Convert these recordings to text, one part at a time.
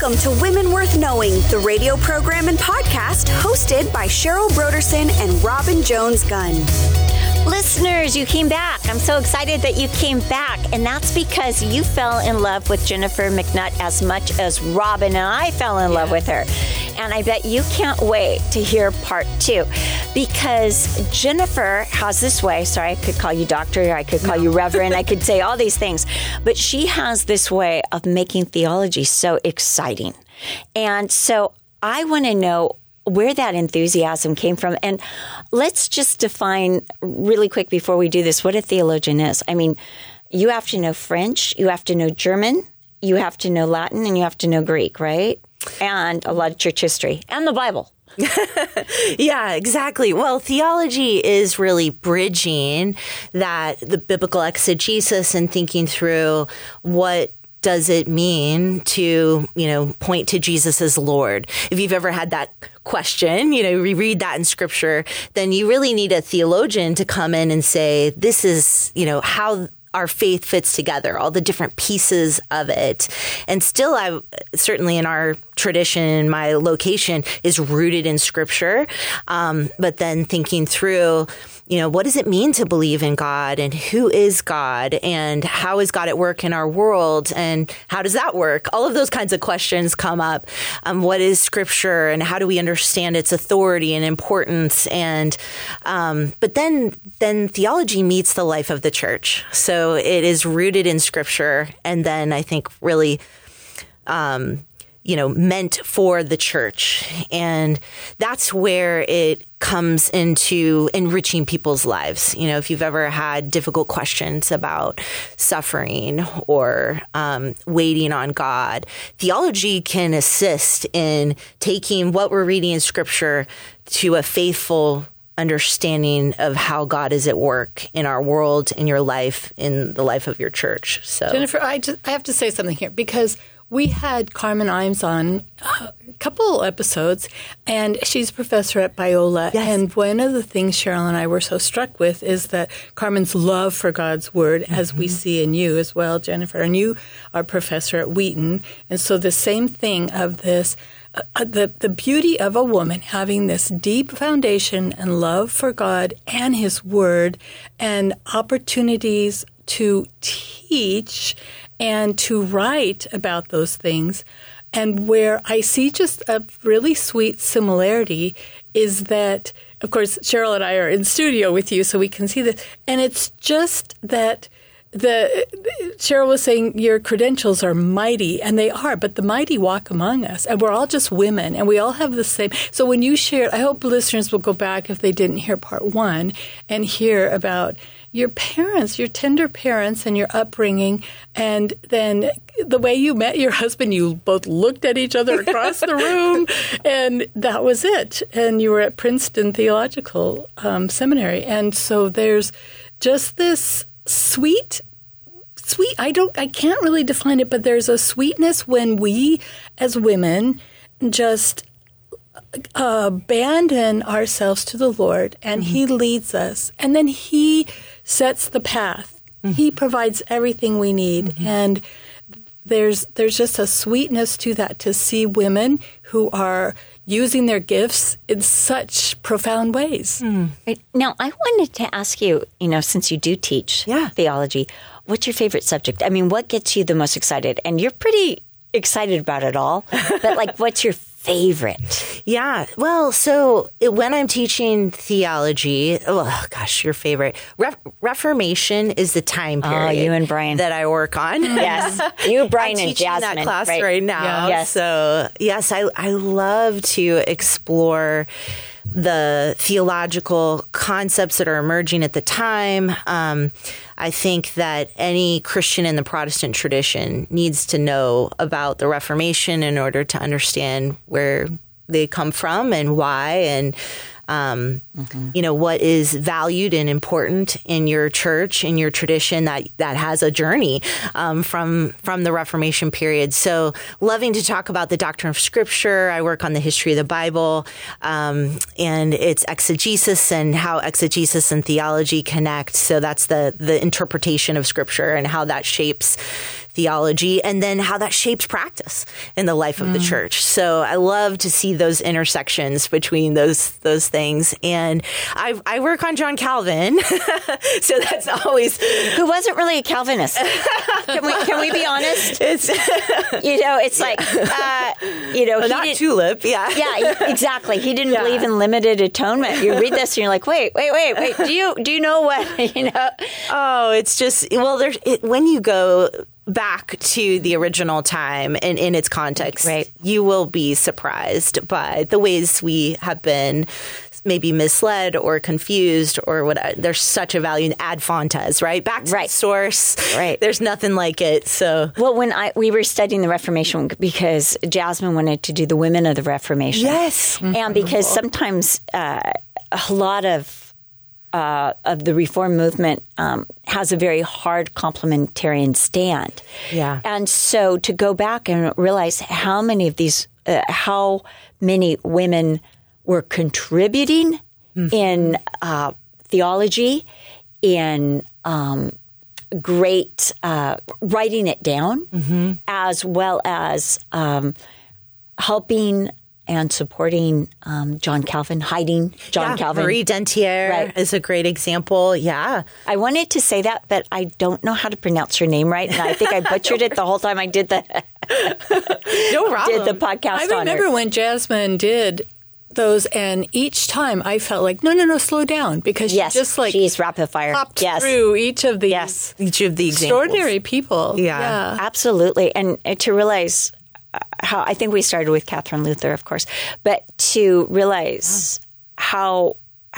Welcome to Women Worth Knowing, the radio program and podcast hosted by Cheryl Broderson and Robin Jones-Gunn. Listeners, you came back. I'm so excited that you came back. And that's because you fell in love with Jennifer McNutt as much as Robin and I fell in love with her. And I bet you can't wait to hear part 2. Because Jennifer has this way. Sorry, I could call you doctor. I could call you reverend. I could say all these things. But she has this way of making theology so exciting. And so I want to know where that enthusiasm came from. And let's just define really quick before we do this what a theologian is. I mean, you have to know French, you have to know German, you have to know Latin, and you have to know Greek, right? And a lot of church history and the Bible. Yeah, exactly. Well, theology is really bridging the biblical exegesis and thinking through what does it mean to, point to Jesus as Lord? If you've ever had that question, we read that in scripture, then you really need a theologian to come in and say, this is, how our faith fits together, all the different pieces of it. And still, certainly in our tradition, my location is rooted in scripture. But then thinking through, what does it mean to believe in God, and who is God, and how is God at work in our world, and how does that work? All of those kinds of questions come up. What is scripture, and how do we understand its authority and importance? And but then theology meets the life of the church. So it is rooted in scripture, and then I think really meant for the church. And that's where it comes into enriching people's lives. If you've ever had difficult questions about suffering or waiting on God, theology can assist in taking what we're reading in scripture to a faithful understanding of how God is at work in our world, in your life, in the life of your church. So, Jennifer, I have to say something here, because we had Carmen Imes on a couple episodes, and she's a professor at Biola. Yes. And one of the things Cheryl and I were so struck with is that Carmen's love for God's Word, as we see in you as well, Jennifer, and you are a professor at Wheaton. And so the same thing of this, the beauty of a woman having this deep foundation and love for God and His Word, and opportunities to teach and to write about those things. And where I see just a really sweet similarity is that, of course, Cheryl and I are in studio with you, so we can see this. And it's just that Cheryl was saying your credentials are mighty, and they are, but the mighty walk among us, and we're all just women, and we all have the same. So when you shared, I hope listeners will go back if they didn't hear part 1 and hear about your parents, your tender parents, and your upbringing, and then the way you met your husband. You both looked at each other across the room, and that was it. And you were at Princeton Theological Seminary, and so there's just this sweet, I can't really define it, but there's a sweetness when we as women just abandon ourselves to the Lord, and He leads us, and then He sets the path. He provides everything we need, and there's just a sweetness to that, to see women who are using their gifts in such profound ways. Right. Now, I wanted to ask you, since you do teach theology, what's your favorite subject? I mean, what gets you the most excited? And you're pretty excited about it all, but what's your favorite? Yeah. Well, so when I'm teaching theology, your favorite. Reformation is the time period you and Brian. that I work on. Yes. You, Brian, and Jasmine. I'm teaching that class right now. Yeah. Yes. So, yes, I love to explore the theological concepts that are emerging at the time. I think that any Christian in the Protestant tradition needs to know about the Reformation in order to understand where they come from and why, and what is valued and important in your church, in your tradition that has a journey from the Reformation period. So loving to talk about the doctrine of Scripture. I work on the history of the Bible and its exegesis and how exegesis and theology connect. So that's the interpretation of Scripture and how that shapes theology, and then how that shapes practice in the life of the church. So I love to see those intersections between those things. And I work on John Calvin, so that's always Who wasn't really a Calvinist. Can we be honest? it's It's like, he not didn't, tulip, yeah. Yeah, exactly. He didn't Yeah. believe in limited atonement. You read this and you're like, wait. Do you know what, Oh, it's just, well, when you go back to the original time and in its context, Right. you will be surprised by the ways we have been maybe misled or confused or what. There's such a value in ad fontes, right? Back to the source. Right. There's nothing like it. So, Well, when we were studying the Reformation, because Jasmine wanted to do the women of the Reformation. yes. And because sometimes a lot of the Reform movement has a very hard complementarian stand. Yeah. And so to go back and realize how many of these, how many women were contributing in theology, in great writing it down, as well as helping and supporting John Calvin, hiding John Calvin. Marie Dentier is a great example. Yeah. I wanted to say that, but I don't know how to pronounce her name right, and I think I butchered it the whole time I did the No problem. did the podcast. I remember when Jasmine did those, and each time I felt like, no, slow down, because she just like she's rapid fire. popped Yes, through each of these Each of the examples. extraordinary people. Yeah. absolutely, and to realize how I think we started with Catherine Luther, of course, but to realize how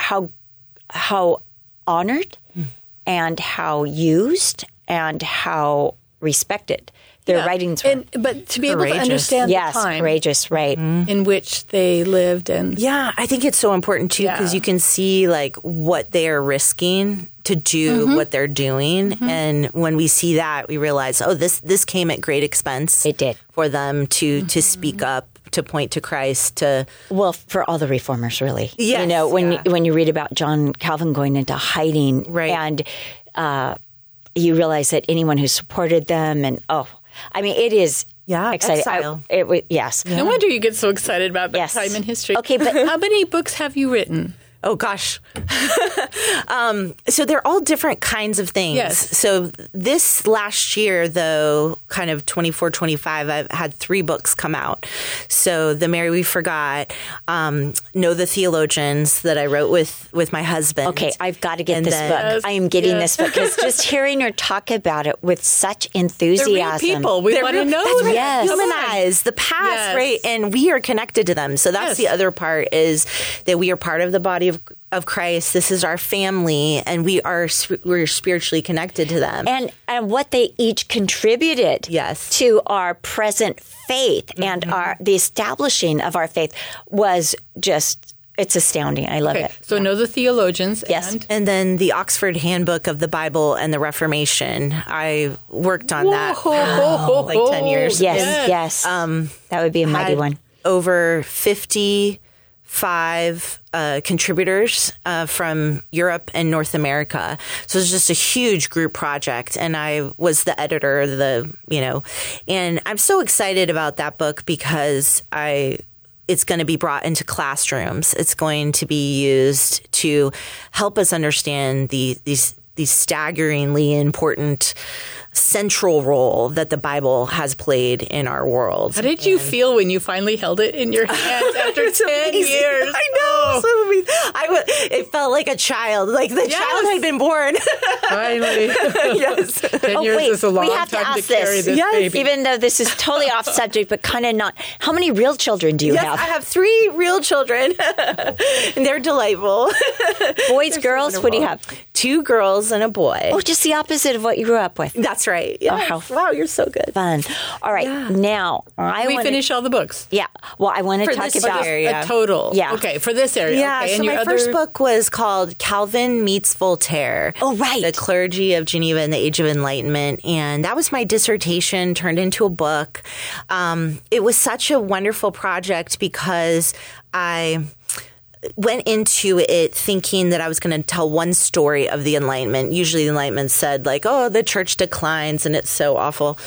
honored and how used and how respected their writings were. But to be able to Courageous. understand Yes, the time courageous, right? in which they lived, and Yeah, I think it's so important too because you can see like what they are risking to do what they're doing, and when we see that, we realize, oh, this came at great expense. It did. For them to speak up, to point to Christ, to Well, for all the reformers, really. Yes, when you read about John Calvin going into hiding, Right. and you realize that anyone who supported them, and it is exciting. exile. Yes. no wonder you get so excited about that Yes. time in history. Okay, but How many books have you written? Oh gosh. So they're all different kinds of things. Yes. So this last year, though, kind of 24, 25, I've had 3 books come out. So The Mary We Forgot, Know the Theologians that I wrote with my husband. okay, I've got to get And this then- book. I am getting this book because just hearing her talk about it with such enthusiasm. They're real people. We want to know That's them. right. Yes. Humanize the past, Yes. right? And we are connected to them. So that's Yes. the other part, is that we are part of the body of Christ. This is our family, and we're spiritually connected to them. And what they each contributed Yes. to our present faith and the establishing of our faith was just, it's astounding. I love Okay, it. so know the theologians. Yes. And then the Oxford Handbook of the Bible and the Reformation. I worked on that for like 10 years. Yes. That would be a mighty Had one. over 55 contributors from Europe and North America. So it was just a huge group project. And I was the editor, and I'm so excited about that book because it's going to be brought into classrooms. It's going to be used to help us understand these staggeringly important central role that the Bible has played in our world. How did you feel when you finally held it in your hands after 10 amazing. years? I know. So amazing. It felt like a child, like the child had been born. Finally. Yes. 10 years is a long we have to time to ask carry this Yes. baby. Even though this is totally off subject, but kind of not. How many real children do you Yes, have? I have 3 real children, and they're delightful. Boys, girls? What do you have? 2 girls and a boy. Oh, just the opposite of what you grew up with. That's right. Yes. how Wow, you're so good. Fun. All right, now I we want finish all the books. Yeah. Well, I want to For talk this about. year, yeah. A total. Yeah. Okay, for this area. Yeah, Okay, so and your my other first book was called Calvin Meets Voltaire. Oh, right. The Clergy of Geneva in the Age of Enlightenment. And that was my dissertation turned into a book. It was such a wonderful project because went into it thinking that I was going to tell one story of the Enlightenment. Usually the Enlightenment said like, oh, the church declines and it's so awful.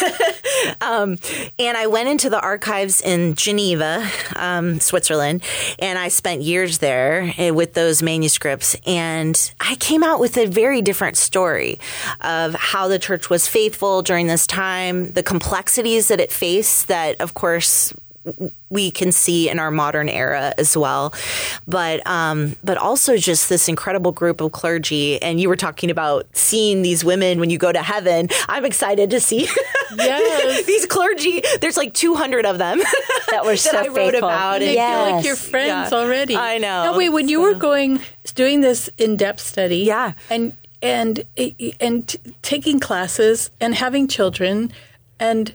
And I went into the archives in Geneva, Switzerland, and I spent years there with those manuscripts. And I came out with a very different story of how the church was faithful during this time, the complexities that it faced that, of course, we can see in our modern era as well, but also just this incredible group of clergy. And you were talking about seeing these women when you go to heaven. I'm excited to see these clergy. There's like 200 of them that were so I wrote faithful. about. And they feel like your friends already. I know. Now, wait, when you were doing this in-depth study, and taking classes and having children and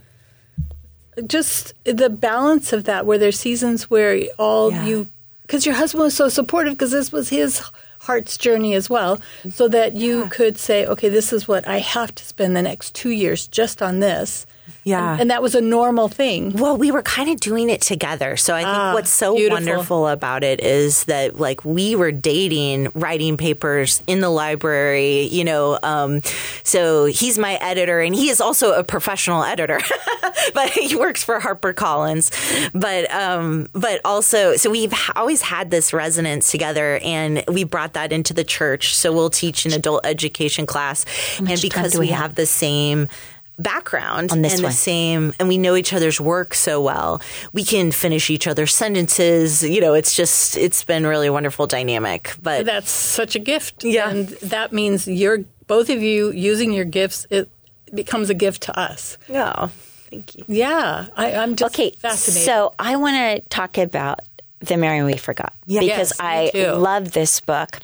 just the balance of that, where there's seasons where because your husband was so supportive, because this was his heart's journey as well, so that you could say, okay, this is what I have to spend the next 2 years just on this. Yeah. And that was a normal thing. Well, we were kind of doing it together. So I think what's so wonderful about it is that like we were dating, writing papers in the library, so he's my editor and he is also a professional editor, but he works for HarperCollins. But also, so we've always had this resonance together, and we brought that into the church. So we'll teach an adult education class. And because we have the same background and the same, and we know each other's work so well, we can finish each other's sentences. It's been really wonderful dynamic. But that's such a gift. Yeah. And that means both of you using your gifts, it becomes a gift to us. Yeah. Thank you. Yeah. I'm just fascinated. So I want to talk about The Mary We Forgot, because I love this book.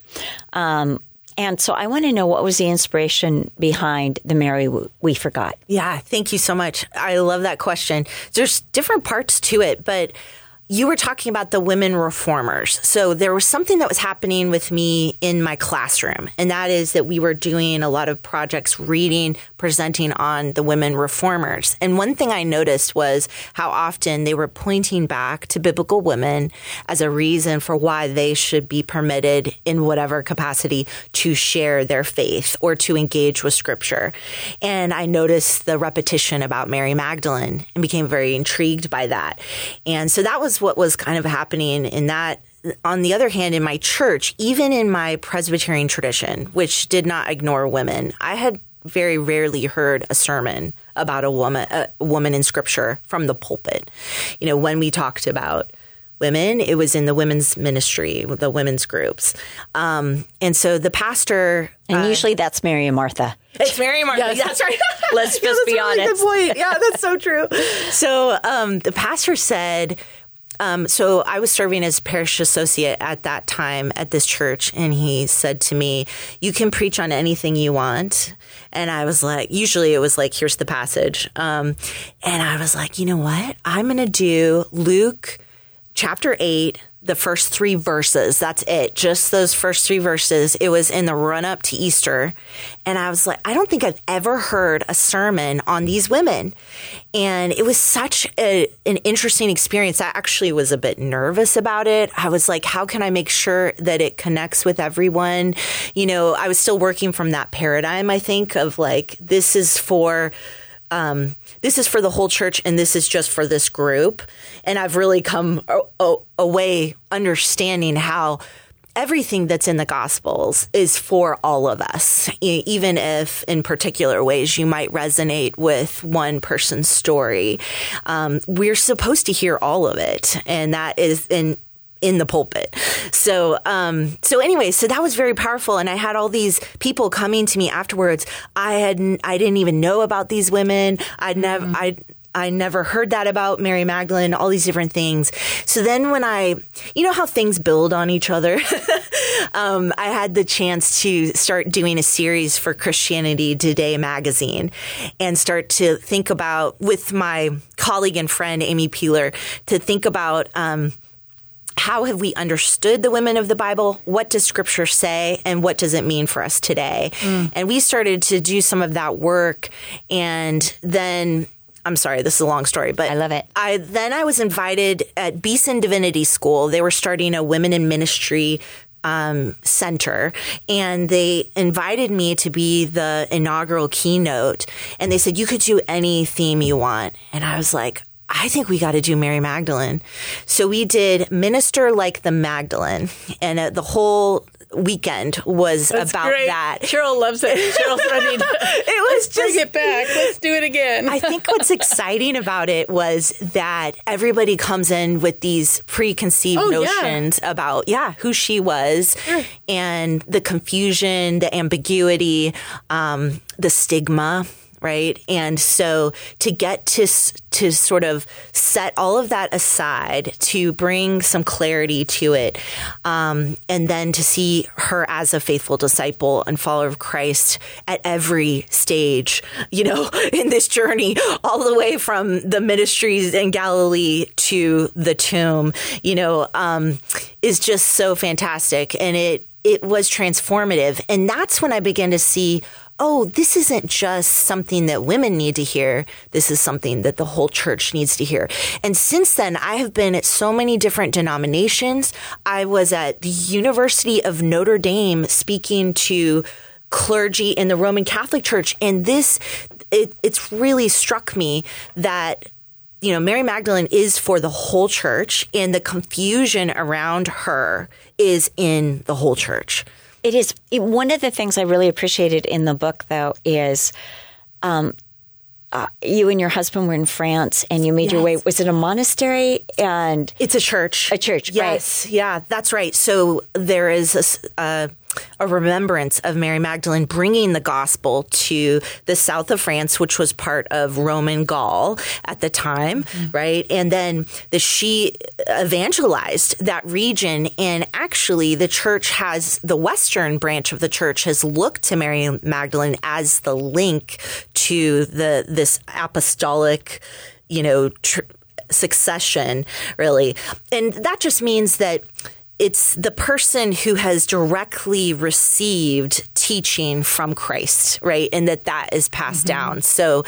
And so I want to know, what was the inspiration behind The Mary We Forgot? Yeah, thank you so much. I love that question. There's different parts to it, but you were talking about the women reformers. So there was something that was happening with me in my classroom, and that is that we were doing a lot of projects, reading, presenting on the women reformers. And one thing I noticed was how often they were pointing back to biblical women as a reason for why they should be permitted in whatever capacity to share their faith or to engage with Scripture. And I noticed the repetition about Mary Magdalene and became very intrigued by that. And so that was what was kind of happening in that. On the other hand, in my church, even in my Presbyterian tradition, which did not ignore women, I had very rarely heard a sermon about a woman in Scripture from the pulpit. When we talked about women, it was in the women's ministry, the women's groups. And so the pastor... And usually that's Mary and Martha. It's Mary and Martha. Yes. That's right. Let's just be honest. Good point. Yeah, that's so true. So the pastor said... So I was serving as parish associate at that time at this church, and he said to me, you can preach on anything you want. And I was like, usually it was like, here's the passage. And I was like, you know what? I'm going to do Luke chapter 8, the first 3 verses. That's it. Just those first 3 verses. It was in the run up to Easter. And I was like, I don't think I've ever heard a sermon on these women. And it was such an interesting experience. I actually was a bit nervous about it. I was like, how can I make sure that it connects with everyone? I was still working from that paradigm, I think, of like, this is for the whole church, and this is just for this group. And I've really come away understanding how everything that's in the Gospels is for all of us, even if in particular ways you might resonate with one person's story. We're supposed to hear all of it, and that is in the pulpit. So anyway, so that was very powerful. And I had all these people coming to me afterwards. I didn't even know about these women. I never heard that about Mary Magdalene, all these different things. So then when how things build on each other, I had the chance to start doing a series for Christianity Today magazine and start to think about, with my colleague and friend, Amy Peeler, to think about, how have we understood the women of the Bible? What does Scripture say? And what does it mean for us today? And we started to do some of that work. And then I'm sorry, this is a long story, but I love it. I was invited at Beeson Divinity School. They were starting a women in ministry center, and they invited me to be the inaugural keynote. And they said, you could do any theme you want. And I was like, I think we got to do Mary Magdalene. So we did Minister Like the Magdalene, and the whole weekend was about great. that. Cheryl loves it. Cheryl's ready to It was bring it back. Let's do it again. I think what's exciting about it was that everybody comes in with these preconceived notions about, who she was, and the confusion, the ambiguity, the stigma. Right. And so to get to sort of set all of that aside, to bring some clarity to it, and then to see her as a faithful disciple and follower of Christ at every stage, in this journey, all the way from the ministries in Galilee to the tomb, is just so fantastic. And it was transformative. And that's when I began to see, this isn't just something that women need to hear. This is something that the whole church needs to hear. And since then, I have been at so many different denominations. I was at the University of Notre Dame speaking to clergy in the Roman Catholic Church. And it's really struck me that Mary Magdalene is for the whole church, and the confusion around her is in the whole church. It is. One of the things I really appreciated in the book, though, is you and your husband were in France, and you made your way. Was it a monastery? And it's a church. A church, yes. Right. Yeah, that's right. So there is a remembrance of Mary Magdalene bringing the gospel to the south of France, which was part of Roman Gaul at the time, right? And then she evangelized that region. And actually, the church the western branch of the church has looked to Mary Magdalene as the link to this apostolic, succession, really. And that just means that it's the person who has directly received teaching from Christ, right? And that is passed down. So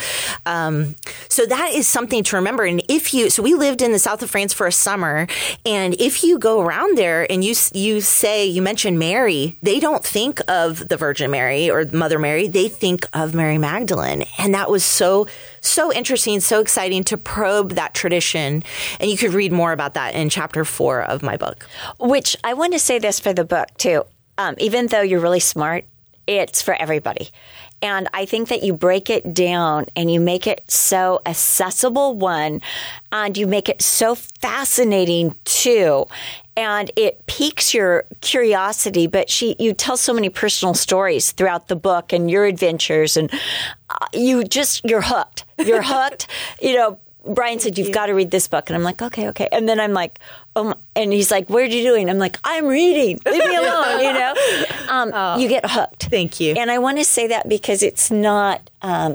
that is something to remember. And so we lived in the south of France for a summer, and if you go around there and you mention Mary, they don't think of the Virgin Mary or Mother Mary. They think of Mary Magdalene. And that was so interesting, so exciting to probe that tradition. And you could read more about that in chapter 4 of my book. Which I want to say this for the book, too. Even though you're really smart, it's for everybody. And I think that you break it down and you make it so accessible, one, and you make it so fascinating, two. And it piques your curiosity, but you tell so many personal stories throughout the book and your adventures, and you're hooked. You're hooked. Brian said, you've got to read this book. And I'm like, okay. And then I'm like, and he's like, what are you doing? I'm like, I'm reading. Leave me alone, You get hooked. Thank you. And I want to say that because it's not,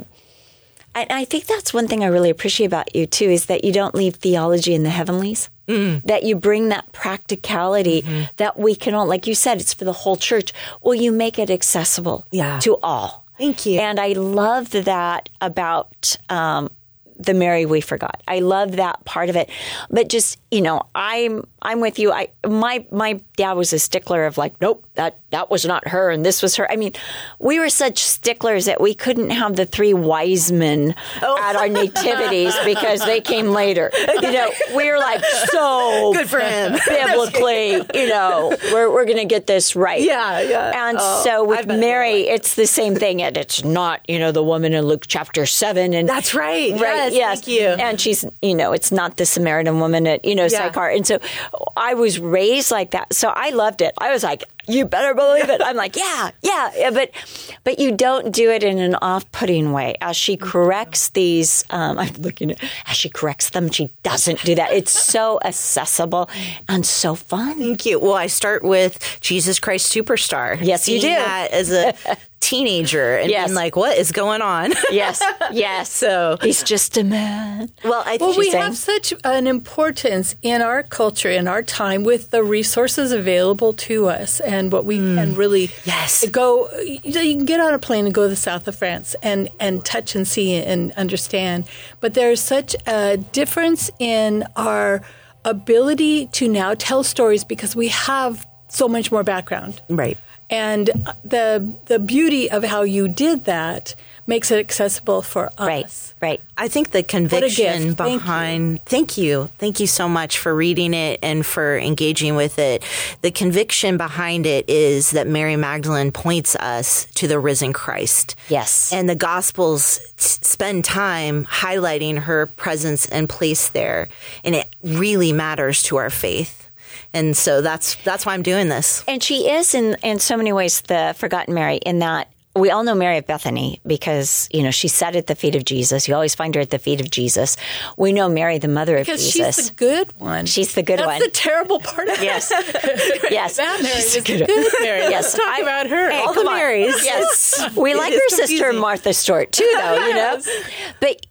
I think that's one thing I really appreciate about you, too, is that you don't leave theology in the heavenlies. That you bring that practicality that we can all, like you said, it's for the whole church. Well, you make it accessible to all. Thank you. And I love that about the Mary we forgot. I love that part of it. But just, I'm with you. My dad was a stickler of like, nope, that was not her and this was her. I mean, we were such sticklers that we couldn't have the 3 wise men at our nativities because they came later. We were like, so good for him. Biblically, we're going to get this right. Yeah. And so with Mary, it's the same thing. And it's not, the woman in Luke chapter 7. And that's right. Right. Yes. Thank you. And she's, it's not the Samaritan woman at, Sychar. And so I was raised like that. So I loved it. I was like, you better believe it. I'm like, yeah. But you don't do it in an off-putting way. As she corrects these, I'm looking at, as she corrects them, she doesn't do that. It's so accessible and so fun. Thank you. Well, I start with Jesus Christ Superstar. Yes, you do. That as a teenager and being like, what is going on? Yes. So he's just a man. Well, we have such an importance in our culture, in our time, with the resources available to us and what we can really go. You can get on a plane and go to the south of France and touch and see and understand. But there's such a difference in our ability to now tell stories because we have so much more background. Right. And the beauty of how you did that makes it accessible for us. Right. I think the conviction behind... Thank you so much for reading it and for engaging with it. The conviction behind it is that Mary Magdalene points us to the risen Christ. Yes. And the Gospels spend time highlighting her presence and place there. And it really matters to our faith. And so that's why I'm doing this. And she is in so many ways the forgotten Mary in that we all know Mary of Bethany because, she sat at the feet of Jesus. You always find her at the feet of Jesus. We know Mary, the mother of Jesus. Because she's the good one. She's the good one. That's the terrible part of it. Yes. That Mary is the good Mary. Yes. Let's talk about her. All the Marys. Yes. We like her sister Martha Stewart too, though, But,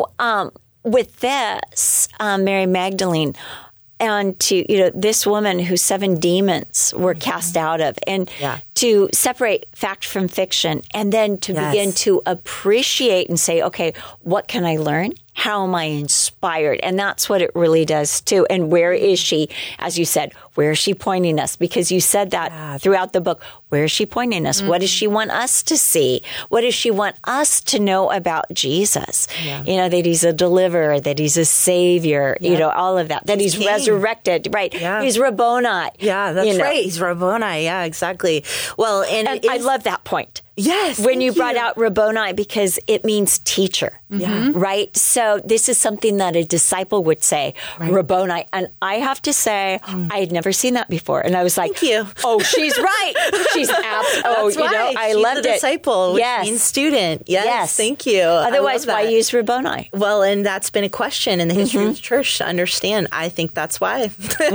with this, Mary Magdalene... And to, this woman who 7 demons were cast out of, and to separate fact from fiction, and then to begin to appreciate and say, okay, what can I learn? How am I inspired? And that's what it really does too. And where is she? As you said, where is she pointing us? Because you said that throughout the book. Where is she pointing us? What does she want us to see? What does she want us to know about Jesus? Yeah. That he's a deliverer, that he's a savior, all of that. That he's resurrected, right? Yeah. He's Rabboni. Yeah, that's right. He's Rabboni. Yeah, exactly. Well, and I love that point. Yes. When you brought out Rabboni, because it means teacher. Yeah. Right? So this is something that a disciple would say, Rabboni. And I have to say, I had never seen that before. And I was like, thank you. Oh, she's right. She's That's right. I She's loved a disciple, which means student. Yes. Thank you. Otherwise, why use Rabboni? Well, and that's been a question in the history of the church to understand. I think that's why.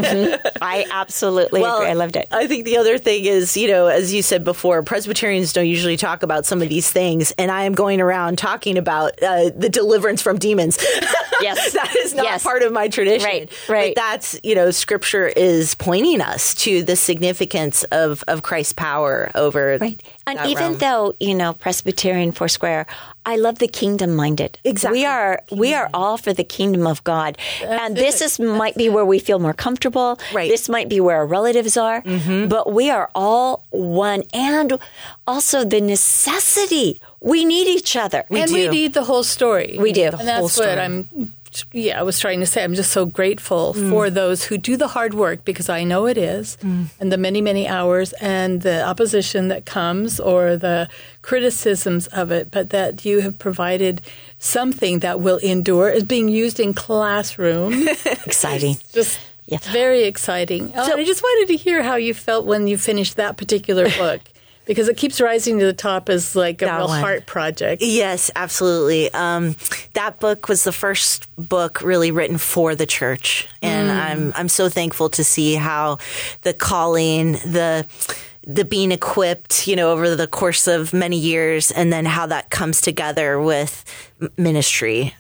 I absolutely agree. I loved it. I think the other thing is, as you said before, Presbyterians don't usually talk about some of these things, and I am going around talking about the deliverance from demons. Yes. That is not part of my tradition. Right. But that's, Scripture is pointing us to the significance of Christ's power over And even though, Presbyterian Foursquare, I love the kingdom-minded. Exactly. We are all for the kingdom of God. And this might be where we feel more comfortable. Right. This might be where our relatives are. Mm-hmm. But we are all one. And also the necessity. We need each other. We need the whole story. We do. And that's what I was trying to say. I'm just so grateful for those who do the hard work, because I know it is, and the many, many hours and the opposition that comes or the criticisms of it, but that you have provided something that will endure, is being used in classroom. Exciting. Just very exciting. So, I just wanted to hear how you felt when you finished that particular book. Because it keeps rising to the top as like a real heart project. Yes, absolutely. That book was the first book really written for the church. And I'm so thankful to see how the calling, the being equipped, over the course of many years, and then how that comes together with ministry.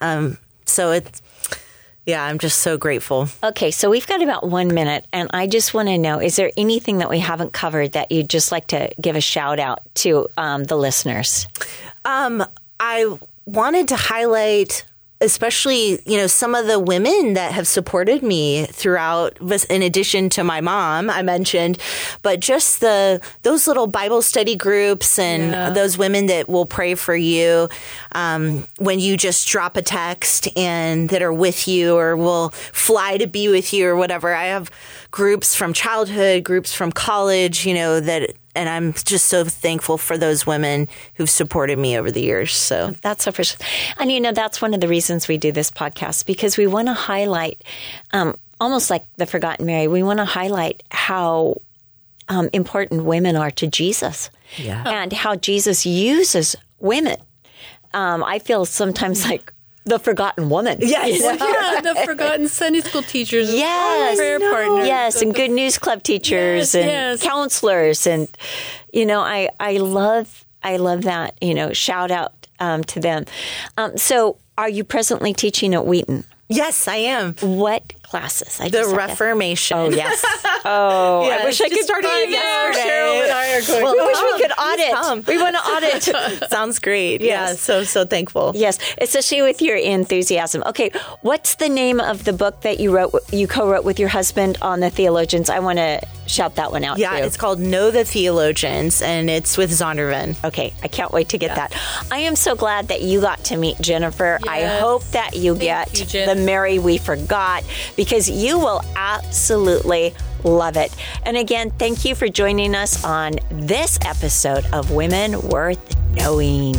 I'm just so grateful. Okay, so we've got about 1 minute, and I just want to know, is there anything that we haven't covered that you'd just like to give a shout out to the listeners? I wanted to highlight especially, some of the women that have supported me throughout, in addition to my mom, I mentioned, but just those little Bible study groups and those women that will pray for you when you just drop a text and that are with you or will fly to be with you or whatever. I have groups from childhood, groups from college, and I'm just so thankful for those women who've supported me over the years. So that's so precious. And, that's one of the reasons we do this podcast, because we want to highlight, almost like the Forgotten Mary, we want to highlight how important women are to Jesus and how Jesus uses women. I feel sometimes like the forgotten woman. Yes. The forgotten Sunday school teachers. Yes. Prayer partners. Yes, and good news club teachers and counselors. And, I love I love that. Shout out to them. So are you presently teaching at Wheaton? Yes, I am. What classes? The Reformation. Oh, yes. Oh, yes, I wish I could start yesterday. Cheryl and I are going. Well, I wish we could audit. We want to audit. Sounds great. Yes. Yeah, so thankful. Yes, especially with your enthusiasm. Okay, what's the name of the book that you co-wrote with your husband on the theologians? I want to shout that one out, Yeah, too. it's called Know the Theologians, and it's with Zondervan. Okay, I can't wait to get that. I am so glad that you got to meet Jennifer. Yes. I hope that you get the Mary we forgot, because you will absolutely love it. And again, thank you for joining us on this episode of Women Worth Knowing.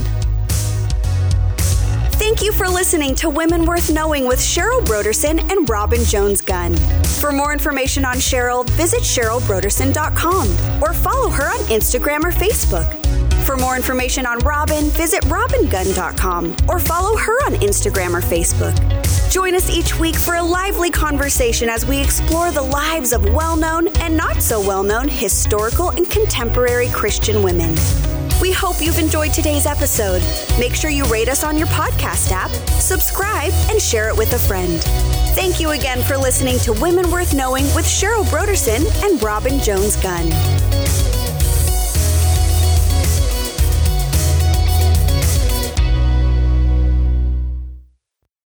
Thank you for listening to Women Worth Knowing with Cheryl Broderson and Robin Jones-Gunn. For more information on Cheryl, visit CherylBroderson.com or follow her on Instagram or Facebook. For more information on Robin, visit RobinGunn.com or follow her on Instagram or Facebook. Join us each week for a lively conversation as we explore the lives of well-known and not so well-known historical and contemporary Christian women. We hope you've enjoyed today's episode. Make sure you rate us on your podcast app, subscribe, and share it with a friend. Thank you again for listening to Women Worth Knowing with Cheryl Broderson and Robin Jones-Gunn.